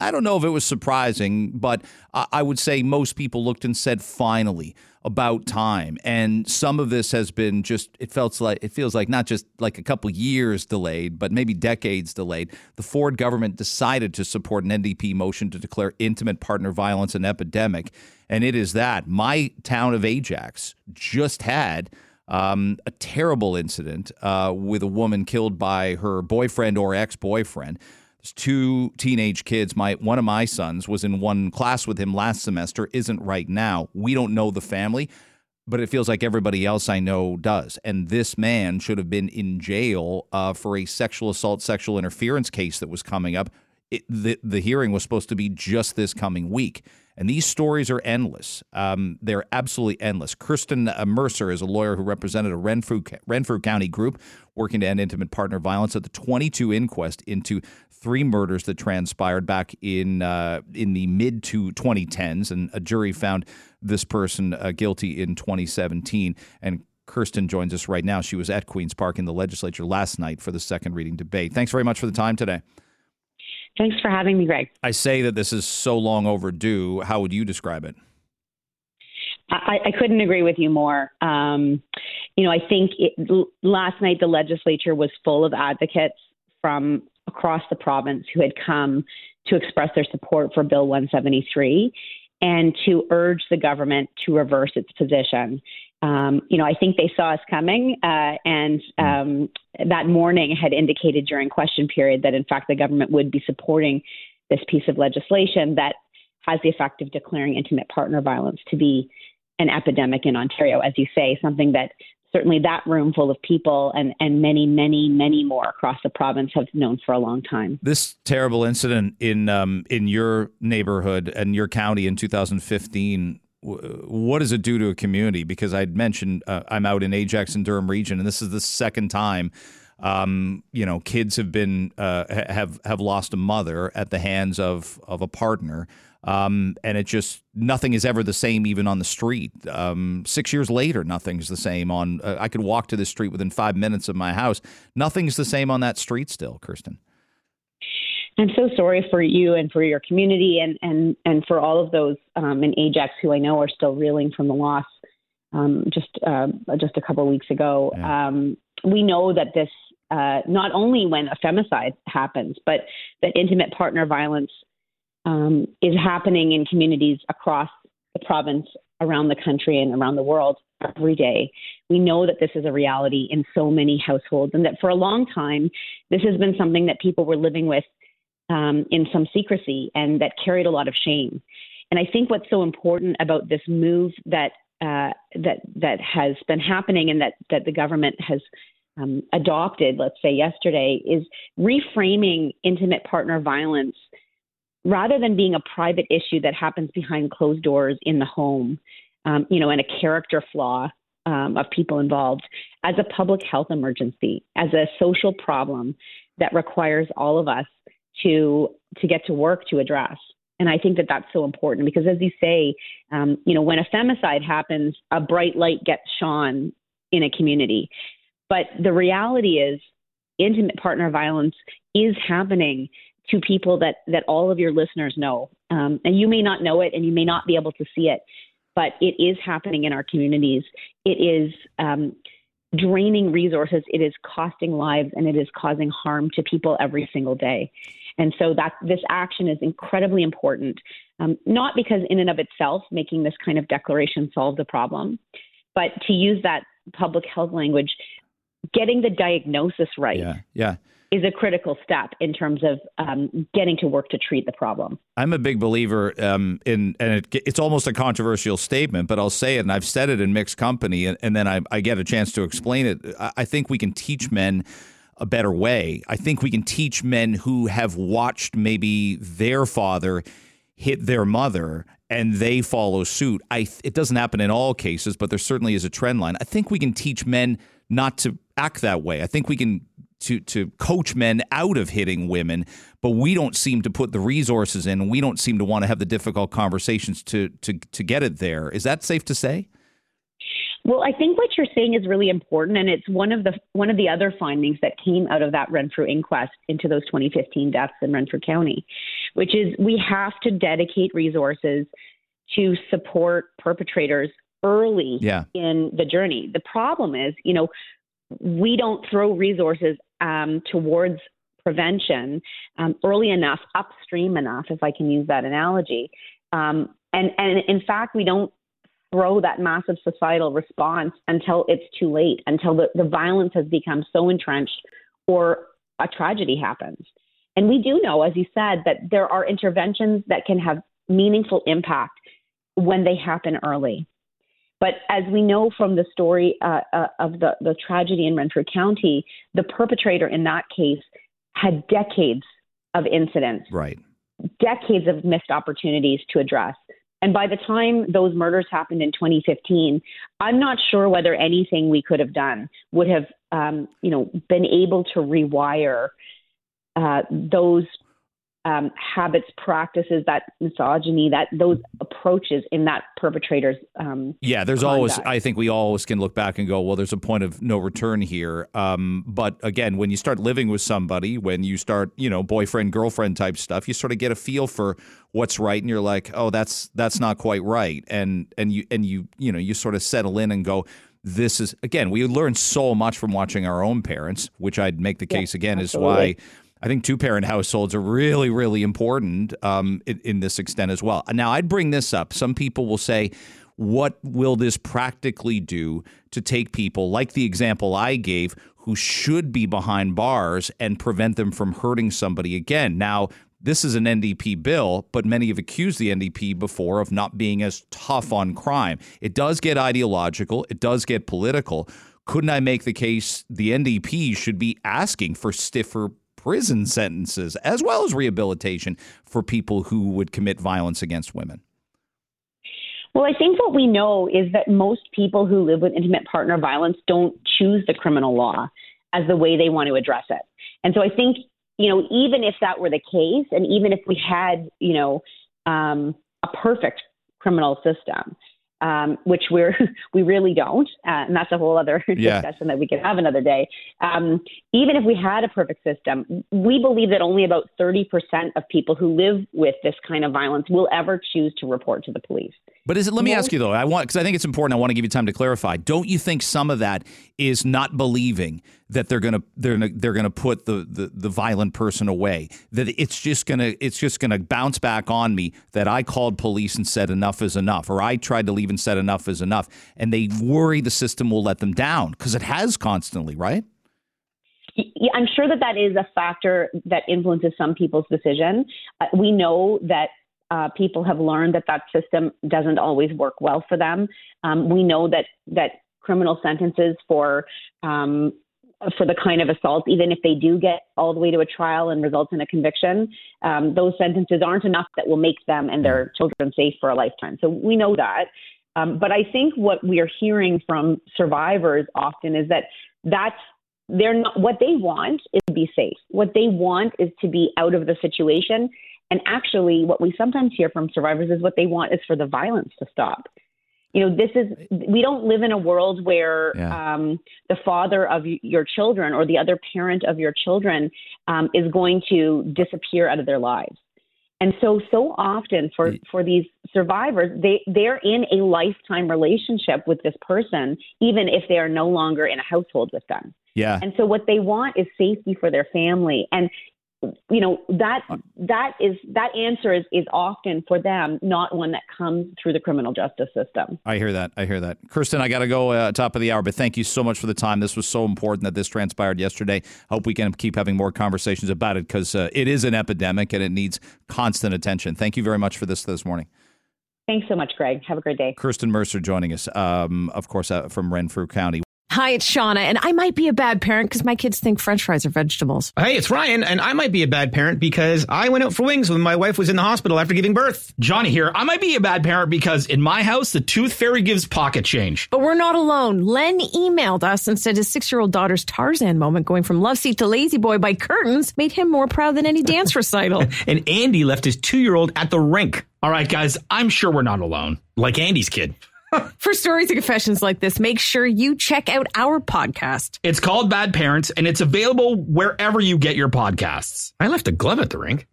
I don't know if it was surprising, but I would say most people looked and said, finally, about time. And some of this has been it feels like not just like a couple years delayed, but maybe decades delayed. The Ford government decided to support an NDP motion to declare intimate partner violence an epidemic. And it is that. My town of Ajax just had a terrible incident with a woman killed by her boyfriend or ex-boyfriend. There's two teenage kids. One of my sons was in one class with him last semester, isn't right now. We don't know the family, but it feels like everybody else I know does. And this man should have been in jail for a sexual assault, sexual interference case that was coming up. The hearing was supposed to be just this coming week. And these stories are endless. They're absolutely endless. Kirsten Mercer is a lawyer who represented a Renfrew County group working to end intimate partner violence at the 22 inquest into 3 murders that transpired back in the mid to 2010s. And a jury found this person guilty in 2017. And Kirsten joins us right now. She was at Queen's Park in the legislature last night for the second reading debate. Thanks very much for the time today. Thanks for having me, Greg. I say that this is so long overdue. How would you describe it? I couldn't agree with you more. I think last night the legislature was full of advocates from across the province who had come to express their support for Bill 173 and to urge the government to reverse its position. I think they saw us coming, and that morning had indicated during question period that, in fact, the government would be supporting this piece of legislation that has the effect of declaring intimate partner violence to be an epidemic in Ontario, as you say, something that certainly that room full of people and many, many, many more across the province have known for a long time. This terrible incident in your neighborhood and your county in 2015, what does it do to a community? Because I'd mentioned I'm out in Ajax and Durham region, and this is the second time kids have been have lost a mother at the hands of a partner, and it just nothing is ever the same, even on the street. 6 years later, nothing's the same. I could walk to the street within 5 minutes of my house. Nothing's the same on that street still, Kirsten. I'm so sorry for you and for your community and for all of those in Ajax who I know are still reeling from the loss just a couple of weeks ago. Yeah. We know that this, not only when a femicide happens, but that intimate partner violence is happening in communities across the province, around the country and around the world every day. We know that this is a reality in so many households, and that for a long time, this has been something that people were living with in some secrecy and that carried a lot of shame. And I think what's so important about this move that has been happening and that the government has adopted, let's say yesterday, is reframing intimate partner violence rather than being a private issue that happens behind closed doors in the home, and a character flaw of people involved, as a public health emergency, as a social problem that requires all of us to get to work to address. And I think that that's so important because, as you say, when a femicide happens, a bright light gets shone in a community. But the reality is intimate partner violence is happening to people that all of your listeners know. And you may not know it and you may not be able to see it, but it is happening in our communities. It is draining resources. It is costing lives, and it is causing harm to people every single day. And so that this action is incredibly important, not because in and of itself making this kind of declaration solves the problem, but to use that public health language, getting the diagnosis right is a critical step in terms of getting to work to treat the problem. I'm a big believer it's almost a controversial statement, but I'll say it, and I've said it in mixed company, and then I get a chance to explain it. I think we can teach men a better way. I think we can teach men who have watched maybe their father hit their mother and they follow suit. It doesn't happen in all cases, but there certainly is a trend line. I think we can teach men not to act that way. I think we can to coach men out of hitting women, but we don't seem to put the resources in, and we don't seem to want to have the difficult conversations to get it there. Is that safe to say? Well, I think what you're saying is really important, and it's one of the other findings that came out of that Renfrew inquest into those 2015 deaths in Renfrew County, which is we have to dedicate resources to support perpetrators early in the journey. The problem is, we don't throw resources towards prevention early enough, upstream enough, if I can use that analogy. And in fact, we don't throw that massive societal response until it's too late, until the violence has become so entrenched or a tragedy happens. And we do know, as you said, that there are interventions that can have meaningful impact when they happen early. But as we know from the story of the tragedy in Renfrew County, the perpetrator in that case had decades of incidents, decades of missed opportunities to address. And by the time those murders happened in 2015, I'm not sure whether anything we could have done would have, been able to rewire those habits, practices, that misogyny, that those approaches in that perpetrator's there's conduct. Always, I think we always can look back and go, well, there's a point of no return here. But again, when you start living with somebody, when you start, boyfriend, girlfriend type stuff, you sort of get a feel for what's right, and you're like, oh, that's not quite right, and you sort of settle in and go, this is, again, we learn so much from watching our own parents, which I'd make the case again absolutely. Is why I think two-parent households are really, really important in this extent as well. Now, I'd bring this up. Some people will say, what will this practically do to take people, like the example I gave, who should be behind bars and prevent them from hurting somebody again? Now, this is an NDP bill, but many have accused the NDP before of not being as tough on crime. It does get ideological. It does get political. Couldn't I make the case the NDP should be asking for stiffer prison sentences as well as rehabilitation for people who would commit violence against women? Well, I think what we know is that most people who live with intimate partner violence don't choose the criminal law as the way they want to address it. And so I think, even if that were the case, and even if we had, a perfect criminal system, which we really don't, and that's a whole other discussion that we could have another day. Even if we had a perfect system, we believe that only about 30% of people who live with this kind of violence will ever choose to report to the police. But let me ask you though, because I think it's important. I want to give you time to clarify. Don't you think some of that is not believing that they're gonna put the violent person away? That it's just gonna bounce back on me that I called police and said enough is enough, or I tried to leave and said enough is enough, and they worry the system will let them down because it has constantly, right? Yeah, I'm sure that is a factor that influences some people's decision. We know that people have learned that system doesn't always work well for them. We know that criminal sentences for the kind of assault, even if they do get all the way to a trial and results in a conviction, those sentences aren't enough that will make them and their children safe for a lifetime. So we know that. But I think what we are hearing from survivors often is that they're not, what they want is to be safe. What they want is to be out of the situation. And actually, what we sometimes hear from survivors is what they want is for the violence to stop. We don't live in a world where the father of your children or the other parent of your children is going to disappear out of their lives. And so often for these survivors, they're in a lifetime relationship with this person, even if they are no longer in a household with them. Yeah. And so what they want is safety for their family. And that answer is often for them not one that comes through the criminal justice system. I hear that. Kirsten, I got to go top of the hour, but thank you so much for the time. This was so important that this transpired yesterday. Hope we can keep having more conversations about it because it is an epidemic and it needs constant attention. Thank you very much for this morning. Thanks so much, Greg. Have a great day. Kirsten Mercer joining us, of course, from Renfrew County. Hi, it's Shauna, and I might be a bad parent because my kids think French fries are vegetables. Hey, it's Ryan, and I might be a bad parent because I went out for wings when my wife was in the hospital after giving birth. Johnny here. I might be a bad parent because in my house, the tooth fairy gives pocket change. But we're not alone. Len emailed us and said his 6-year-old daughter's Tarzan moment going from love seat to lazy boy by curtains made him more proud than any dance recital. And Andy left his 2-year-old at the rink. All right, guys, I'm sure we're not alone. Like Andy's kid. For stories and confessions like this, make sure you check out our podcast. It's called Bad Parents, and it's available wherever you get your podcasts. I left a glove at the rink.